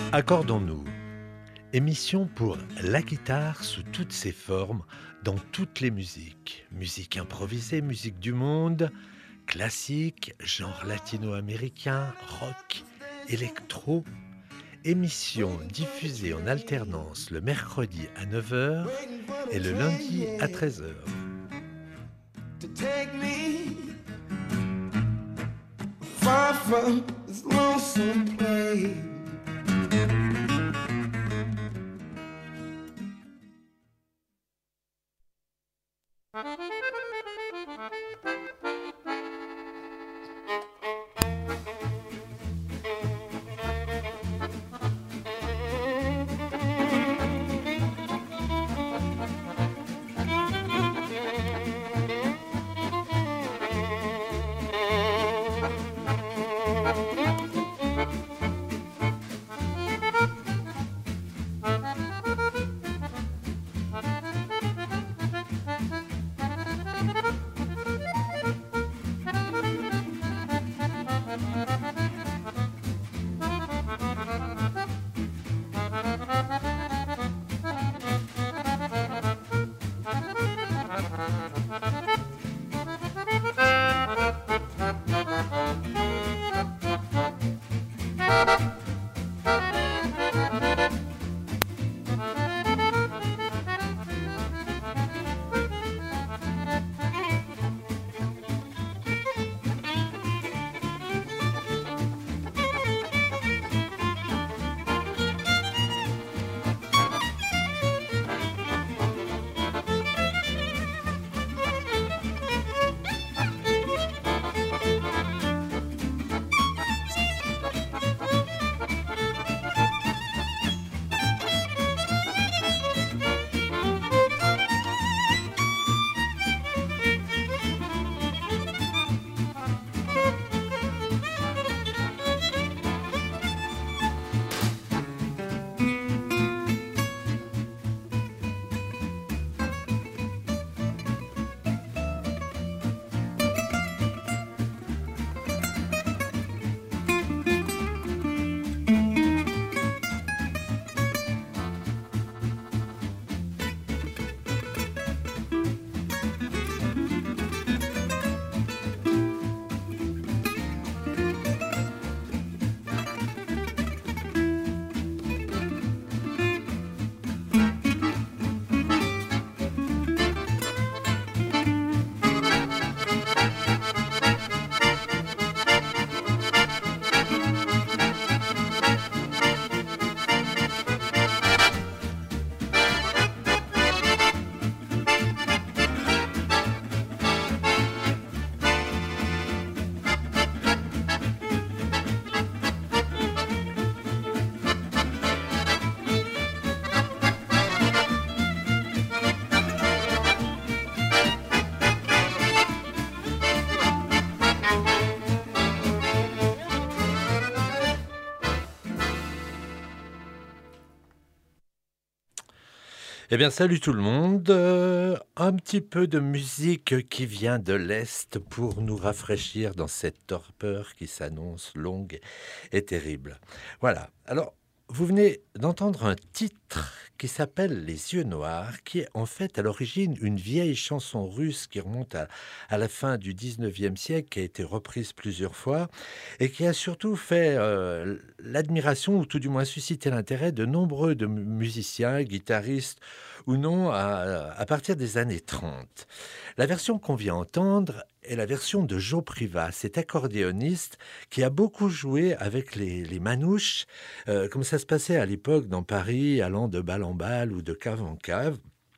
Accordons-nous. Émission pour la guitare sous toutes ses formes, dans toutes les musiques. Musique improvisée, musique du monde, classique, genre latino-américain, rock, électro. Émission diffusée en alternance le mercredi à 9 heures et le lundi à 13 heures. To take me far from this lonesome place. Eh bien, salut tout le monde. Un petit peu de musique qui vient de l'Est pour nous rafraîchir dans cette torpeur qui s'annonce longue et terrible. Voilà. Alors, vous venez d'entendre un titre qui s'appelle Les Yeux Noirs, qui est en fait à l'origine une vieille chanson russe qui remonte à la fin du 19e siècle, qui a été reprise plusieurs fois et qui a surtout fait l'admiration ou tout du moins suscité l'intérêt de nombreux musiciens, guitaristes ou non à partir des années 30. La version qu'on vient entendre est la version de Joe Privat, cet accordéoniste qui a beaucoup joué avec les manouches, comme ça se passait à l'époque dans Paris, allant de balle en balle ou de cave en cave.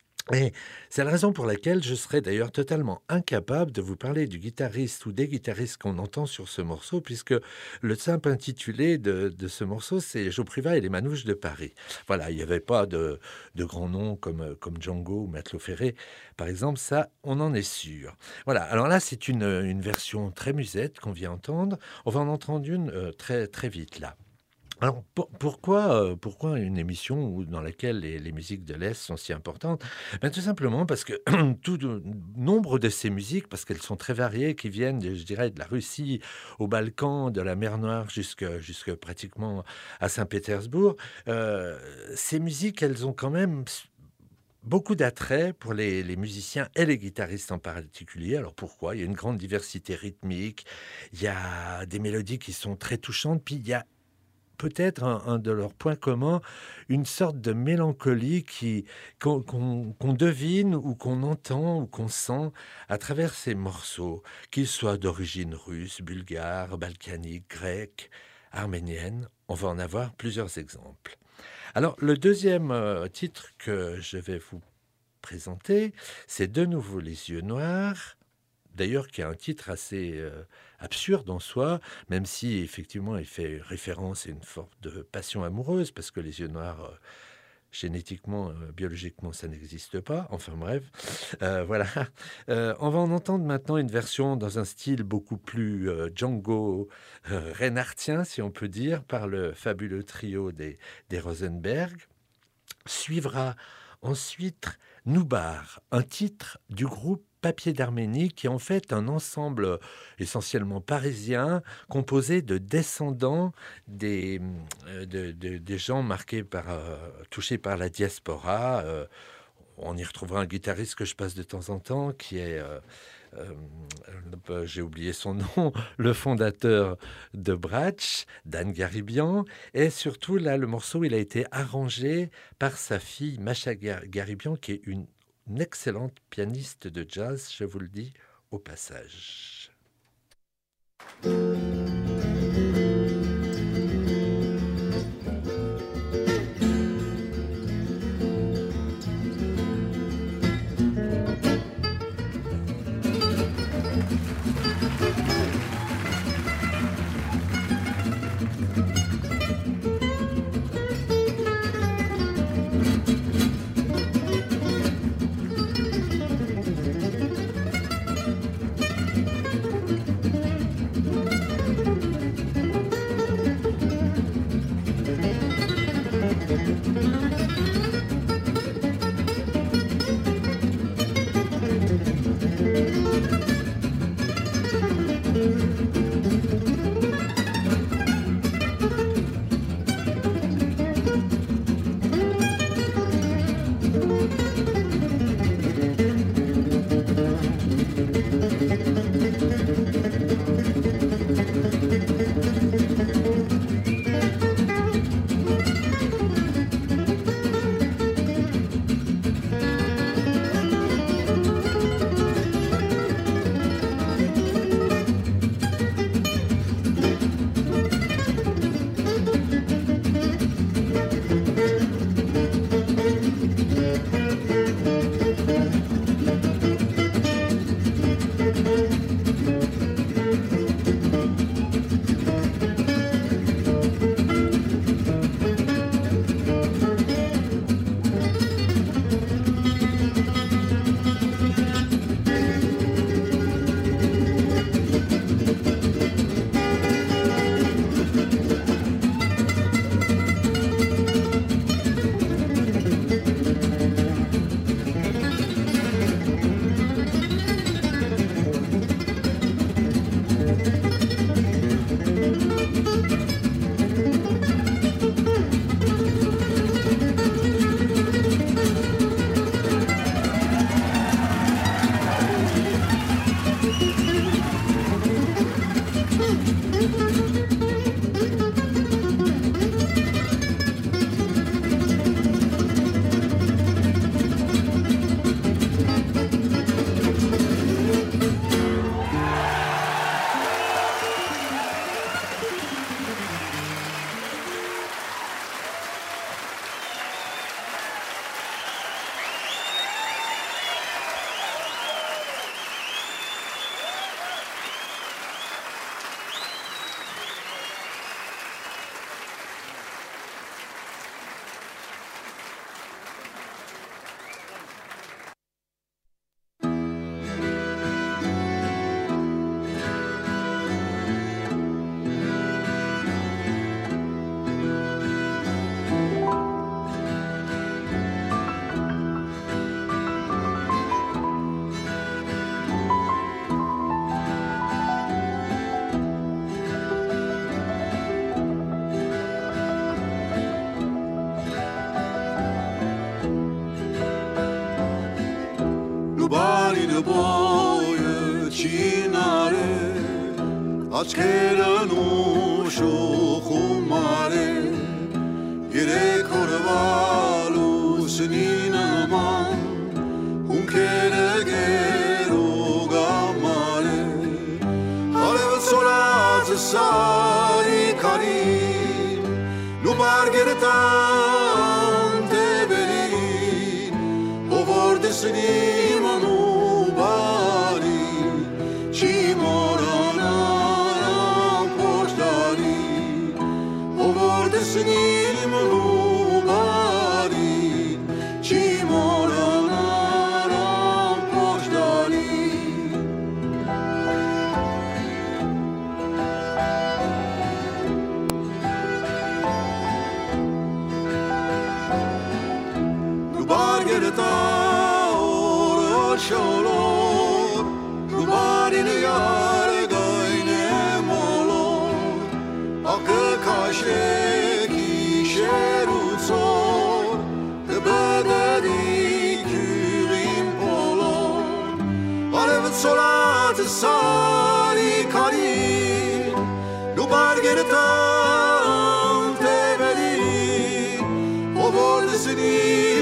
Et c'est la raison pour laquelle je serais d'ailleurs totalement incapable de vous parler du guitariste ou des guitaristes qu'on entend sur ce morceau, puisque le simple intitulé de ce morceau, c'est Joe Privat et les Manouches de Paris. Voilà, il n'y avait pas de grands noms comme Django ou Matelot Ferré, par exemple, ça, on en est sûr. Voilà, alors là, c'est une version très musette qu'on vient entendre. On va en entendre une très, très vite, là. Alors pourquoi une émission dans laquelle les musiques de l'Est sont si importantes? Ben, tout simplement parce que nombre de ces musiques, parce qu'elles sont très variées, qui viennent je dirais de la Russie aux Balkans, de la mer Noire jusque pratiquement à Saint-Pétersbourg, ces musiques, elles ont quand même beaucoup d'attrait pour les musiciens et les guitaristes en particulier. Alors pourquoi? Il y a une grande diversité rythmique, il y a des mélodies qui sont très touchantes, puis il y a peut-être un de leurs points communs, une sorte de mélancolie qu'on devine ou qu'on entend ou qu'on sent à travers ces morceaux, qu'ils soient d'origine russe, bulgare, balkanique, grecque, arménienne. On va en avoir plusieurs exemples. Alors, le deuxième titre que je vais vous présenter, c'est de nouveau Les Yeux Noirs, d'ailleurs qui a un titre assez absurde en soi, même si effectivement il fait référence à une forme de passion amoureuse, parce que les yeux noirs, génétiquement, biologiquement, ça n'existe pas. Enfin bref, voilà. On va en entendre maintenant une version dans un style beaucoup plus Django Reinhardtien, si on peut dire, par le fabuleux trio des Rosenberg. Suivra ensuite Noubar, un titre du groupe Papier d'Arménie, qui est en fait un ensemble essentiellement parisien, composé de descendants des gens marqués touchés par la diaspora. On y retrouvera un guitariste que je passe de temps en temps, qui est, j'ai oublié son nom, le fondateur de Bratch, Dan Garibian. Et surtout, là, le morceau, il a été arrangé par sa fille, Macha Garibian, qui est une excellente pianiste de jazz, je vous le dis au passage. boje qinare Açkerën u shokumare Gire korvalu sëninë man Unë kere gero gamare Aleve solat sari karin Nu bargere tante verin O vorde sënima nu bari Qi moranar poshtari O vorde sënima nu bari Qi moranar poshtari Bargerta or sholor Rubarin yar gayne molor Akı kaşe kişerutsor Bededi kürim polor Alevet solat sari karin Rubargerta teverin O vordesini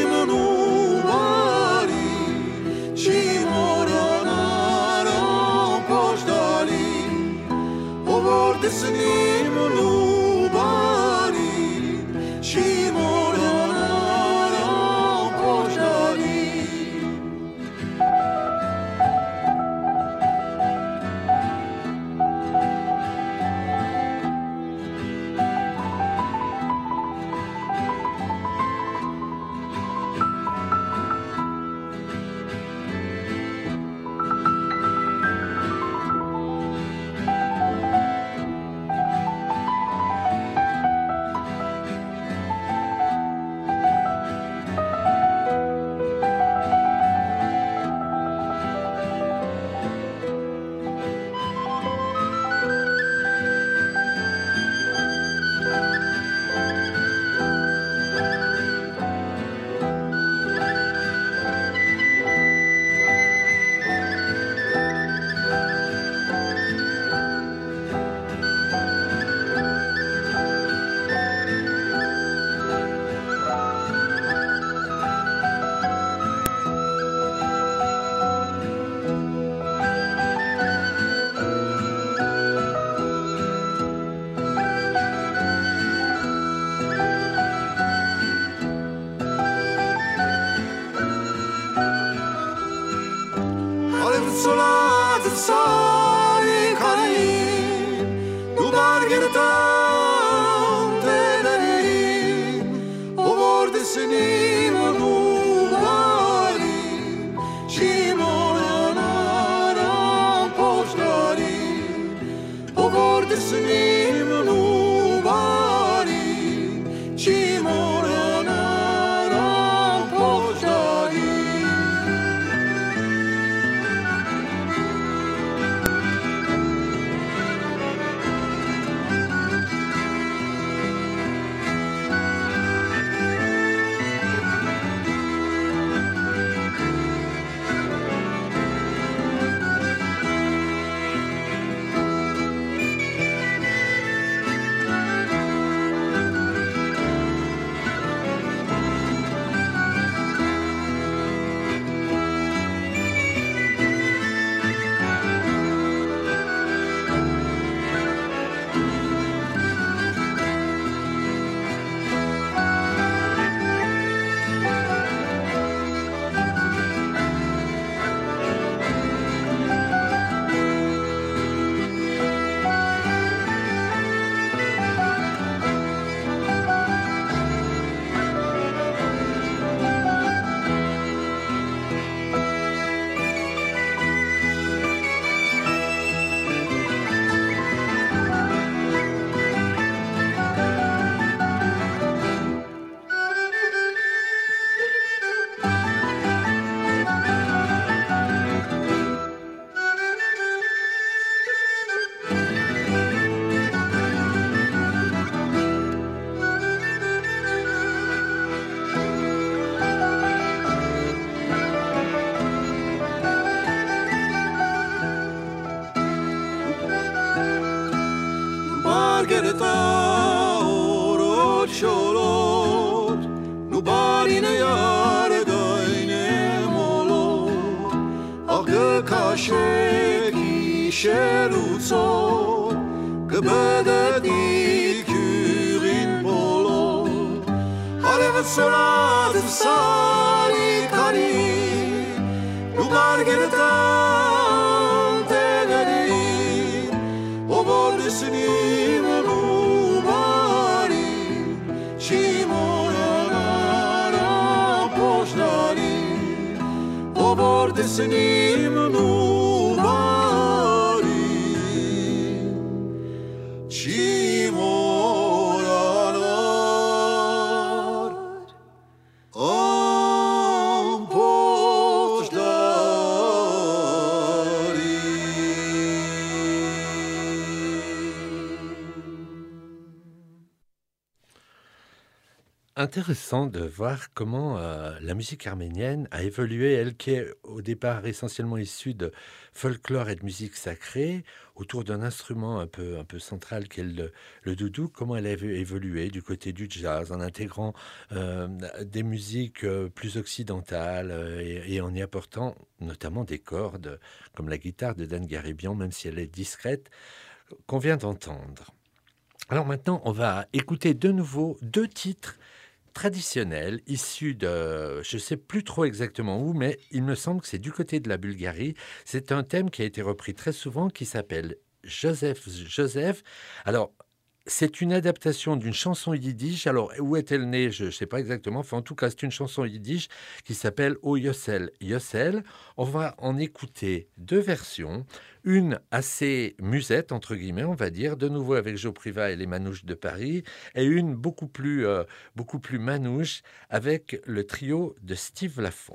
Sënim nu bari Qi moranar poshtari Solat sari karin Du bargertan teverin O vordesini nu bari Qi moranar poshtari O vordesini nu bari Qi moranar poshtari Կքաշեքի շերուցոր Կբդդի քյուրին բոլոր Հարևը սորած սարի քարի Դու գարգերտան տեղերի Ովոր դեսնի մնու բարի Չի մորանարա պոշնարի Ովոր դեսնի մնու բարի Չի մորանար Intéressant de voir comment la musique arménienne a évolué, elle qui est au départ essentiellement issue de folklore et de musique sacrée, autour d'un instrument un peu central qui est le doudou, comment elle a évolué du côté du jazz, en intégrant des musiques plus occidentales et en y apportant notamment des cordes, comme la guitare de Dan Garibian, même si elle est discrète, qu'on vient d'entendre. Alors maintenant, on va écouter de nouveau 2 titres traditionnel, issu de, je ne sais plus trop exactement où, mais il me semble que c'est du côté de la Bulgarie. C'est un thème qui a été repris très souvent, qui s'appelle Joseph Joseph. Alors, c'est une adaptation d'une chanson yiddish. Alors, où est-elle née? Je ne sais pas exactement. Enfin, en tout cas, c'est une chanson yiddish qui s'appelle O Yossel Yossel. On va en écouter 2 versions. Une assez musette, entre guillemets, on va dire, de nouveau avec Joe Priva et les Manouches de Paris, et une beaucoup plus manouche avec le trio de Steve Lafont.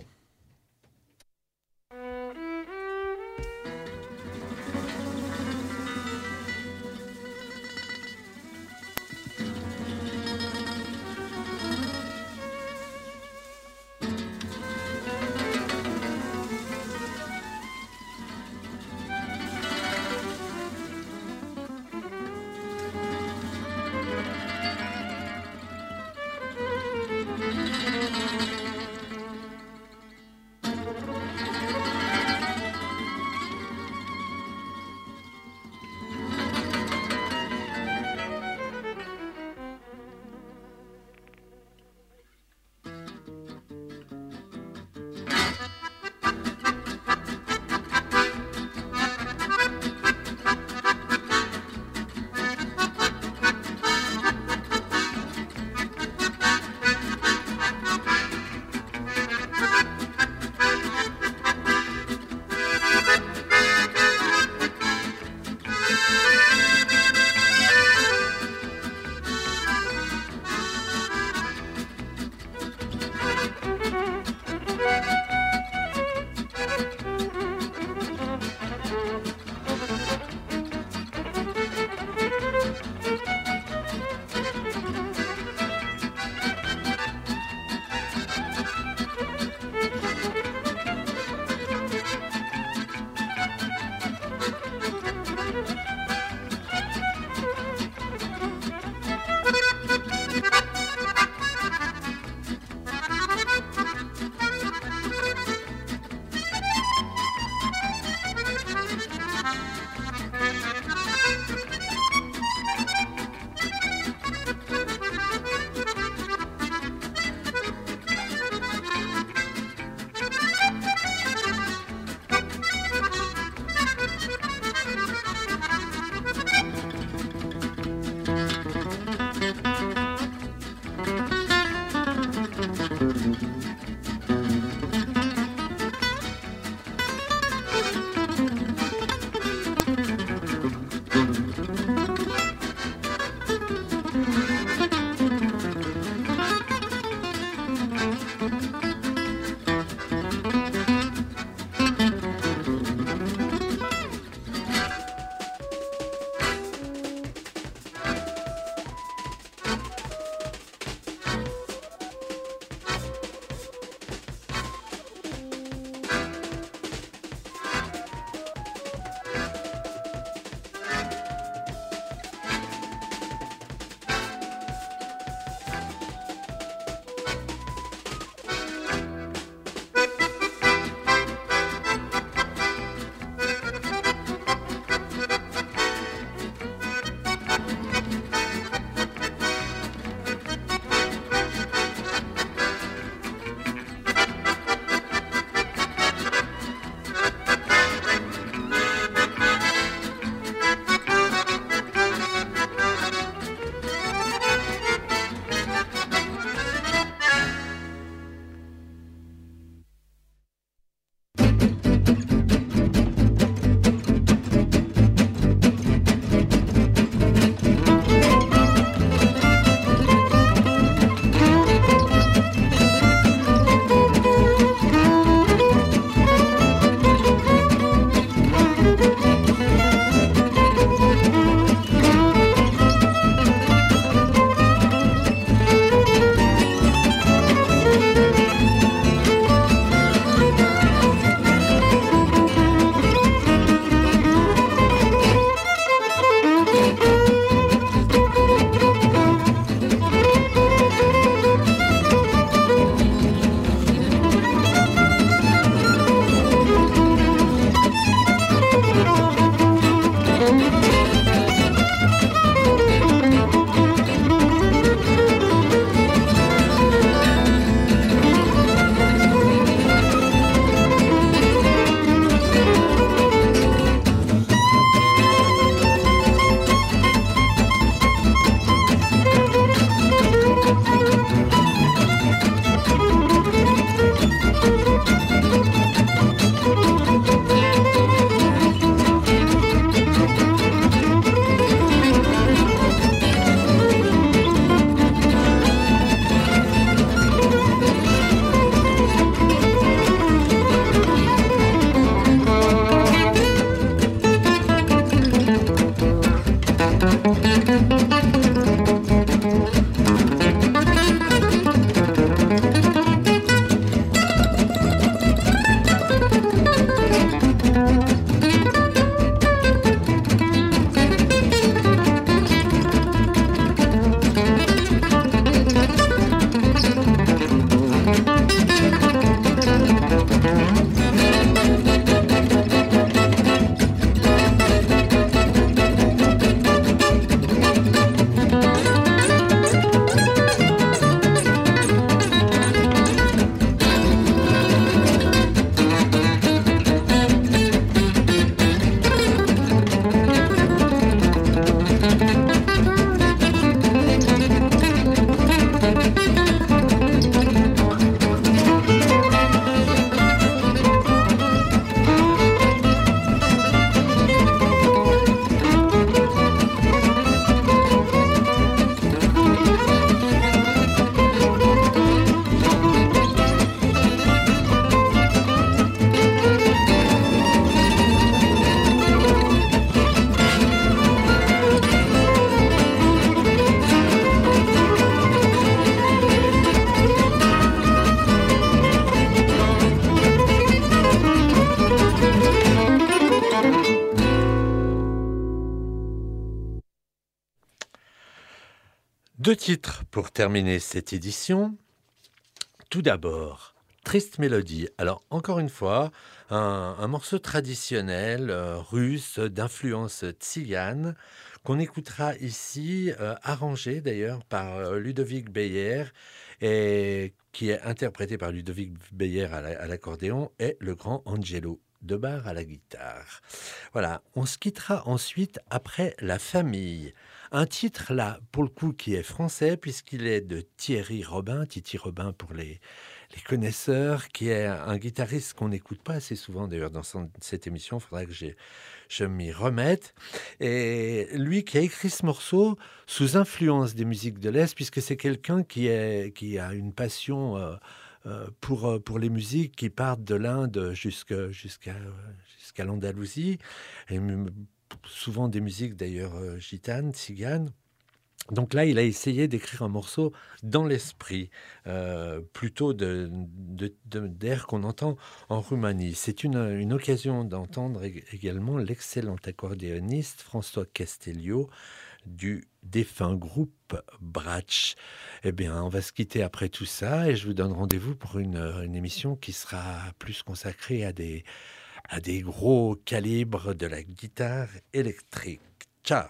2 titres pour terminer cette édition. Tout d'abord, Triste Mélodie. Alors, encore une fois, un morceau traditionnel russe d'influence tzigane qu'on écoutera ici, arrangé d'ailleurs par Ludovic Beyer, et qui est interprété par Ludovic Beyer à l'accordéon et le grand Angelo Debar à la guitare. Voilà, on se quittera ensuite après La Famille. Un titre là, pour le coup, qui est français, puisqu'il est de Thierry Robin, Titi Robin pour les connaisseurs, qui est un guitariste qu'on n'écoute pas assez souvent d'ailleurs dans cette émission. Il faudrait que je m'y remette. Et lui qui a écrit ce morceau sous influence des musiques de l'Est, puisque c'est quelqu'un qui a une passion pour les musiques qui partent de l'Inde jusqu'à l'Andalousie, et souvent des musiques d'ailleurs gitanes, tziganes. Donc là, il a essayé d'écrire un morceau dans l'esprit, plutôt d'air qu'on entend en Roumanie. C'est une occasion d'entendre également l'excellent accordéoniste François Castellio du défunt groupe Bratsch. Eh bien, on va se quitter après tout ça et je vous donne rendez-vous pour une émission qui sera plus consacrée à des gros calibres de la guitare électrique. Ciao!